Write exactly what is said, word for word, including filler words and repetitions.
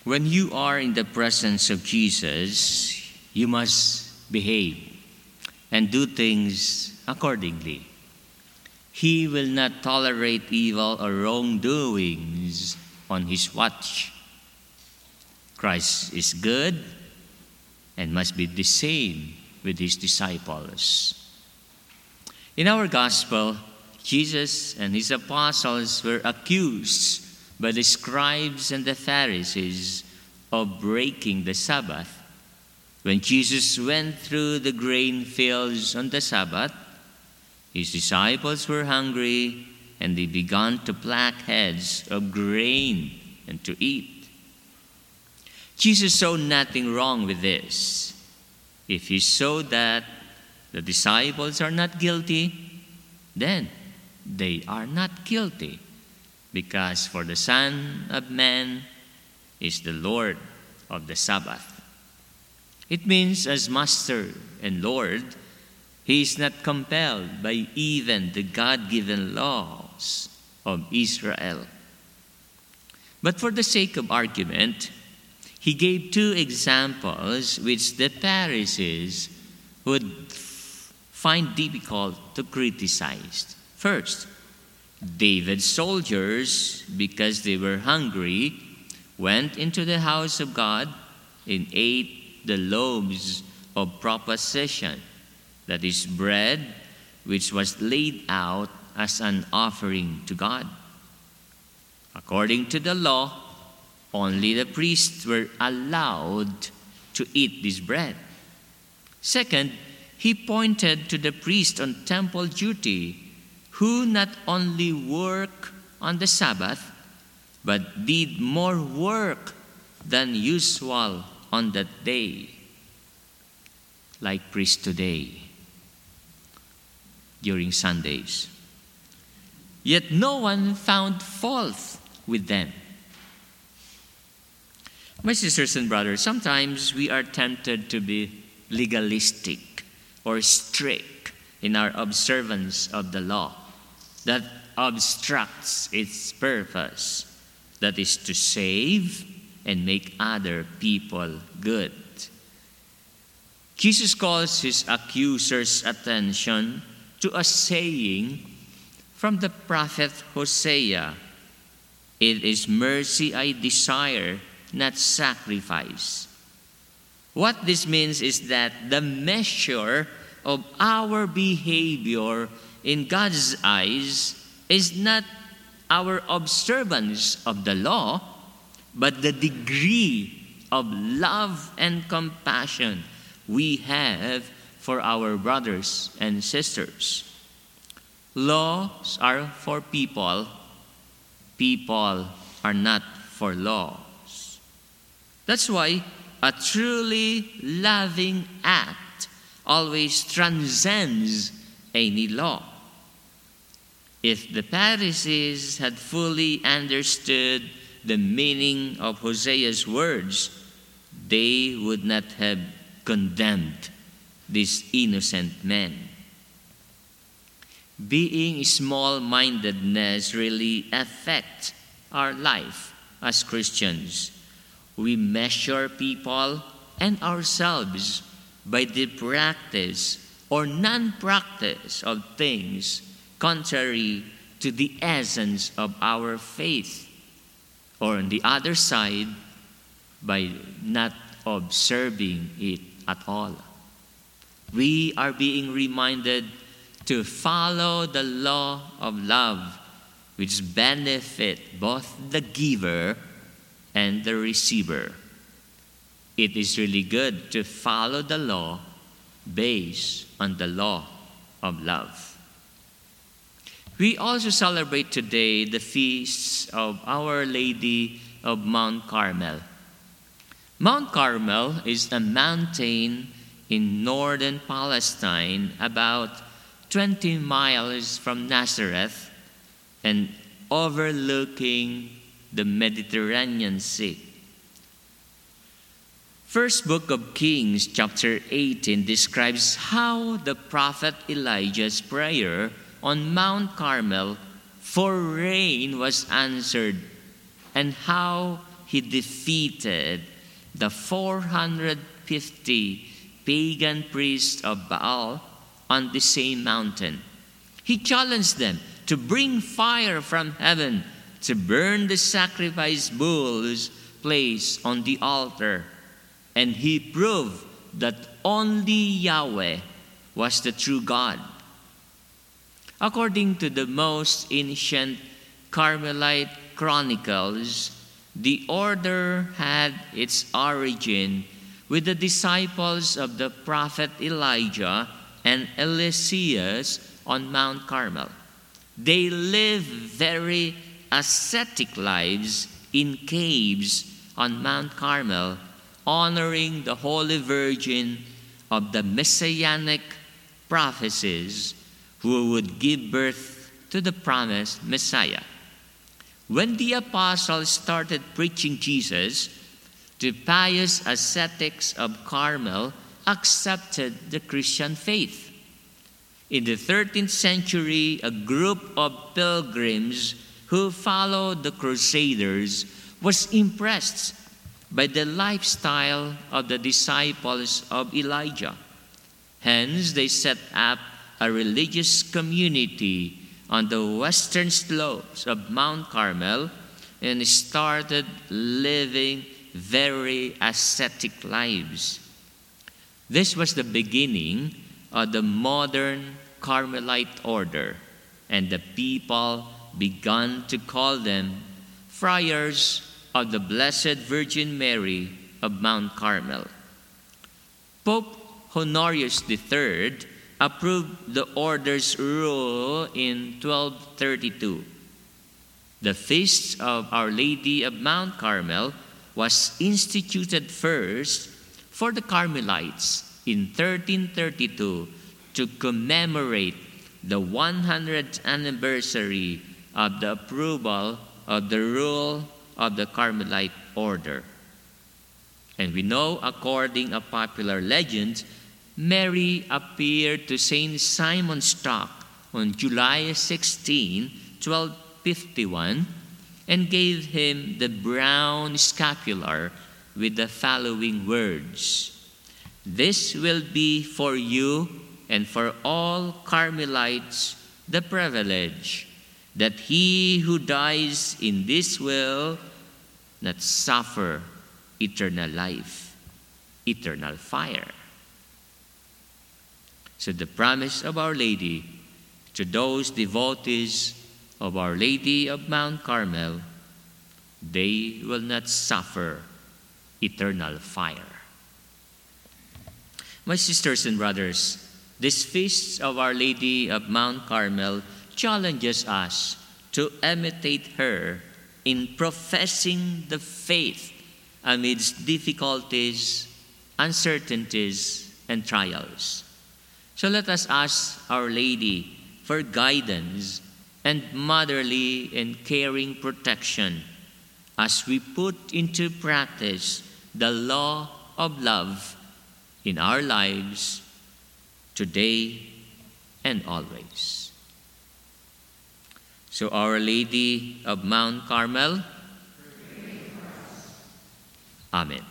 When you are in the presence of Jesus, you must behave and do things accordingly. He will not tolerate evil or wrongdoings on his watch. Christ is good and must be the same with his disciples. In our gospel, Jesus and his apostles were accused by the scribes and the Pharisees of breaking the Sabbath. When Jesus went through the grain fields on the Sabbath, his disciples were hungry and they began to pluck heads of grain and to eat. Jesus saw nothing wrong with this. If he saw that the disciples are not guilty, then they are not guilty, because for the Son of Man is the Lord of the Sabbath. It means as Master and Lord, he is not compelled by even the God-given laws of Israel. But for the sake of argument, he gave two examples which the Pharisees would find difficult to criticize. First, David's soldiers, because they were hungry, went into the house of God and ate the loaves of proposition, that is, bread which was laid out as an offering to God. According to the law, only the priests were allowed to eat this bread. Second, he pointed to the priest on temple duty, who not only work on the Sabbath, but did more work than usual on that day, like priests today during Sundays. Yet no one found fault with them. My sisters and brothers, sometimes we are tempted to be legalistic or strict in our observance of the law that obstructs its purpose, that is to save and make other people good. Jesus calls his accusers' attention to a saying from the prophet Hosea, "It is mercy I desire, not sacrifice." What this means is that the measure of our behavior in God's eyes is not our observance of the law, but the degree of love and compassion we have for our brothers and sisters. Laws are for people. People are not for laws. That's why a truly loving act always transcends any law. If the Pharisees had fully understood the meaning of Hosea's words, they would not have condemned these innocent men. Being small-mindedness really affects our life as Christians. We measure people and ourselves by the practice or non-practice of things contrary to the essence of our faith, or on the other side, by not observing it at all. We are being reminded to follow the law of love, which benefit both the giver and the receiver. It is really good to follow the law based on the law of love. We also celebrate today the feasts of Our Lady of Mount Carmel. Mount Carmel is a mountain in northern Palestine, about twenty miles from Nazareth and overlooking the Mediterranean Sea. First book of Kings, chapter eighteen, describes how the prophet Elijah's prayer on Mount Carmel for rain was answered, and how he defeated the four hundred fifty pagan priests of Baal on the same mountain. He challenged them to bring fire from heaven to burn the sacrifice bulls placed on the altar. And he proved that only Yahweh was the true God. According to the most ancient Carmelite chronicles, the order had its origin with the disciples of the prophet Elijah and Eliseus on Mount Carmel. They lived very ascetic lives in caves on Mount Carmel, honoring the Holy Virgin of the Messianic prophecies who would give birth to the promised Messiah. When the apostles started preaching Jesus, the pious ascetics of Carmel accepted the Christian faith. In the thirteenth century, a group of pilgrims who followed the Crusaders was impressed by the lifestyle of the disciples of Elijah. Hence, they set up a religious community on the western slopes of Mount Carmel and started living very ascetic lives. This was the beginning of the modern Carmelite order, and the people began to call them friars of the Blessed Virgin Mary of Mount Carmel. Pope Honorius the Third approved the order's rule in twelve thirty-two. The Feast of Our Lady of Mount Carmel was instituted first for the Carmelites in thirteen thirty-two to commemorate the one hundredth anniversary of the approval of the rule of the Carmelite order. And we know, according to popular legend, Mary appeared to Saint Simon Stock on July sixteenth, twelve fifty-one, and gave him the brown scapular with the following words: "This will be for you and for all Carmelites the privilege that he who dies in this will not suffer eternal life, eternal fire." So the promise of Our Lady to those devotees of Our Lady of Mount Carmel, they will not suffer eternal fire. My sisters and brothers, this feast of Our Lady of Mount Carmel challenges us to imitate her in professing the faith amidst difficulties, uncertainties, and trials. So let us ask Our Lady for guidance and motherly and caring protection as we put into practice the law of love in our lives today and always. So Our Lady of Mount Carmel, Amen.